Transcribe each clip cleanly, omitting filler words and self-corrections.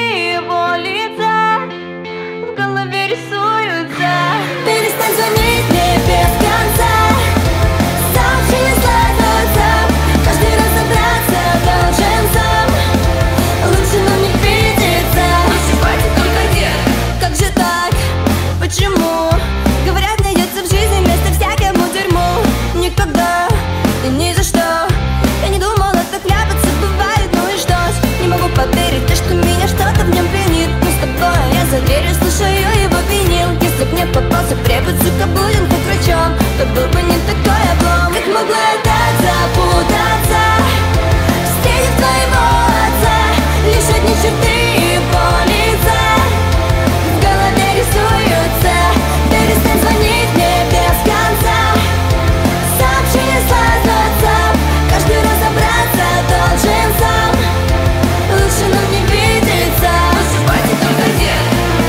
его лица в голове рисуются. Перестань звонить мне без конца, сообщения складываются, каждый раз собраться должен сам. Лучше нам не видеться, лучше хватит только дед. как же так? Почему? Говорят, найдется в жизни место всякому дерьму. Никогда и ни за что я не думала так ляпаться бывает, ну и что ж. Не могу поверить, то, что меня что-то в нем пленит. Мы с тобой, я за дверью слушаю его винил. Если б мне попался препод, сука, будем хоть врачом, то был бы не такой облом. Как могла я так запутаться, встретив твоего отца, лишь одни черты его лица в голове рисуются. Перестань звонить мне без конца, сообщения складываются, каждый раз собраться должен сам. Лучше нам не видеться, Лучше хватит только дед.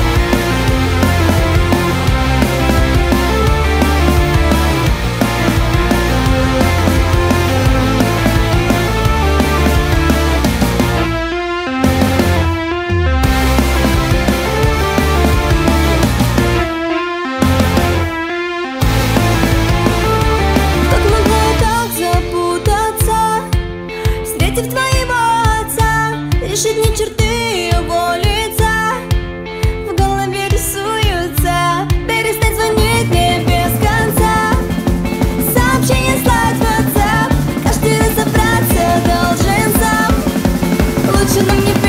как могла я так запутаться, встретив твоего отца, лишь одни черты его лица в голове рисуются. Перестань звонить мне без конца, сообщения складываются, каждый раз собраться должен сам. Лучше нам не